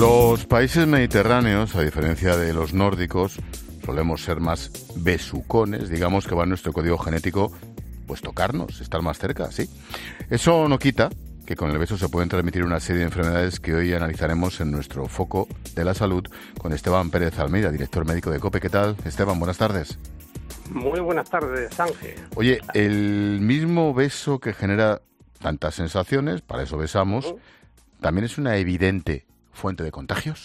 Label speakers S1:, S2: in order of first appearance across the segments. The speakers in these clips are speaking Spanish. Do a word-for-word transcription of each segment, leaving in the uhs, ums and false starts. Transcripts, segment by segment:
S1: Los países mediterráneos, a diferencia de los nórdicos, solemos ser más besucones, digamos que va en nuestro código genético, pues tocarnos, estar más cerca, ¿sí? Eso no quita que con el beso se pueden transmitir una serie de enfermedades que hoy analizaremos en nuestro foco de la salud con Esteban Pérez Almeida, director médico de COPE. ¿Qué tal, Esteban? Buenas tardes.
S2: Muy buenas tardes, Ángel.
S1: Oye, el mismo beso que genera tantas sensaciones, para eso besamos, ¿también es una evidente fuente de contagios?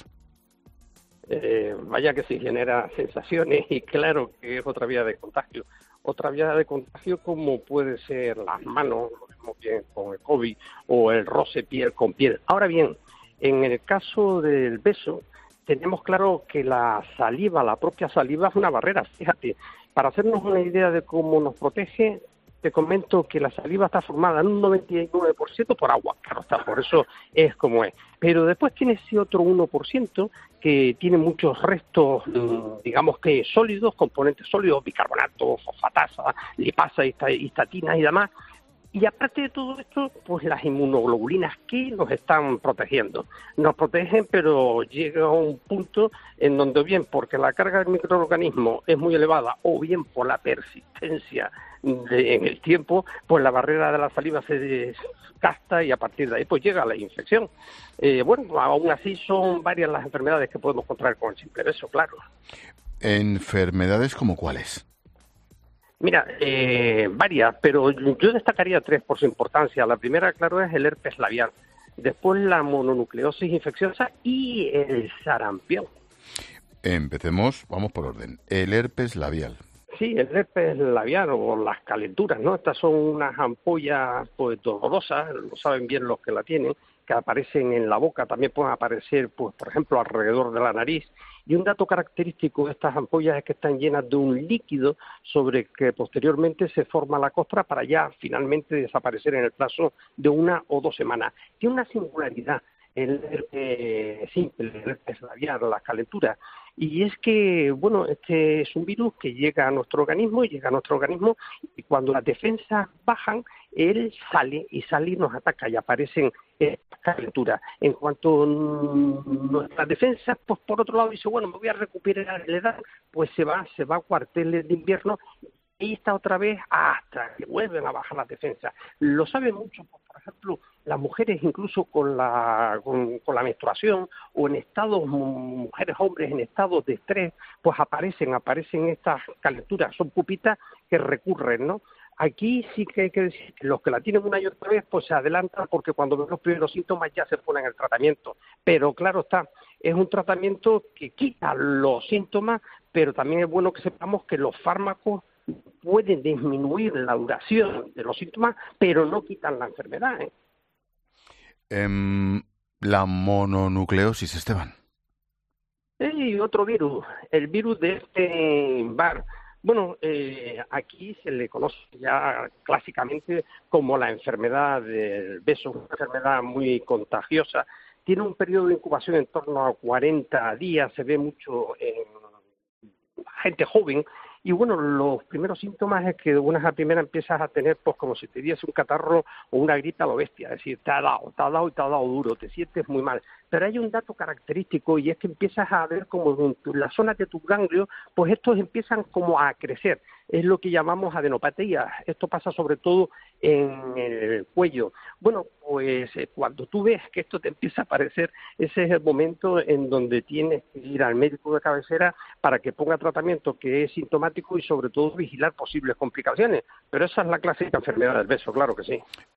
S2: Eh, vaya que sí, genera sensaciones y claro que es otra vía de contagio. Otra vía de contagio como puede ser las manos, lo vemos bien con el COVID, o el roce piel con piel. Ahora bien, en el caso del beso, tenemos claro que la saliva, la propia saliva es una barrera. Fíjate, para hacernos una idea de cómo nos protege, te comento que la saliva está formada en un noventa y nueve por ciento por agua, claro está, por eso es como es. Pero después tiene ese otro uno por ciento que tiene muchos restos, digamos que sólidos, componentes sólidos, bicarbonato, fosfatasa, lipasa, histatina y demás. Y aparte de todo esto, pues las inmunoglobulinas que nos están protegiendo. Nos protegen, pero llega a un punto en donde bien porque la carga del microorganismo es muy elevada o bien por la persistencia de, en el tiempo, pues la barrera de la saliva se desgasta y a partir de ahí pues llega la infección. Eh, bueno, aún así son varias las enfermedades que podemos contraer con el simple beso, claro.
S1: ¿Enfermedades como cuáles?
S2: Mira, eh, varias, pero yo destacaría tres por su importancia. La primera, claro, es el herpes labial. Después la mononucleosis infecciosa y el sarampión.
S1: Empecemos, vamos por orden. El herpes labial.
S2: Sí, el herpes labial o las calenturas, ¿no? Estas son unas ampollas pues dolorosas, lo saben bien los que la tienen, que aparecen en la boca, también pueden aparecer, pues, por ejemplo, alrededor de la nariz. Y un dato característico de estas ampollas es que están llenas de un líquido sobre que posteriormente se forma la costra para ya finalmente desaparecer en el plazo de una o dos semanas. Tiene una singularidad el herpes simple, el herpes labial, las calenturas, y es que, bueno, este es un virus que llega a nuestro organismo y llega a nuestro organismo y cuando las defensas bajan, él sale y sale y nos ataca y aparecen estas calenturas. En cuanto nuestras defensas, pues por otro lado dice, bueno, me voy a recuperar la edad, pues se va, se va a cuarteles de invierno y está otra vez hasta que vuelven a bajar las defensas. Lo saben mucho, pues, por ejemplo, las mujeres incluso con la con, con la menstruación o en estados, mujeres, hombres en estados de estrés, pues aparecen, aparecen estas calenturas, son pupitas que recurren, ¿no? Aquí sí que hay que decir que los que la tienen una y otra vez, pues se adelantan porque cuando ven los primeros síntomas ya se ponen el tratamiento. Pero claro está, es un tratamiento que quita los síntomas, pero también es bueno que sepamos que los fármacos pueden disminuir la duración de los síntomas, pero no quitan la enfermedad, ¿eh?
S1: Um, la mononucleosis, Esteban.
S2: Y otro virus, el virus de este bar. Bueno, eh, aquí se le conoce ya clásicamente como la enfermedad del beso, una enfermedad muy contagiosa. Tiene un periodo de incubación en torno a cuarenta días, se ve mucho en gente joven. Y bueno, los primeros síntomas es que de buenas a primeras empiezas a tener, pues como si te diese un catarro o una gripe a lo bestia, es decir, te ha dado, te ha dado y te ha dado duro, te sientes muy mal. Pero hay un dato característico y es que empiezas a ver como en tu, las zonas de tus ganglios, pues estos empiezan como a crecer. Es lo que llamamos adenopatía. Esto pasa sobre todo en el cuello. Bueno, pues eh, cuando tú ves que esto te empieza a aparecer, ese es el momento en donde tienes que ir al médico de cabecera para que ponga tratamiento que es sintomático y sobre todo vigilar posibles complicaciones. Pero esa es la clásica enfermedad del beso, claro que sí.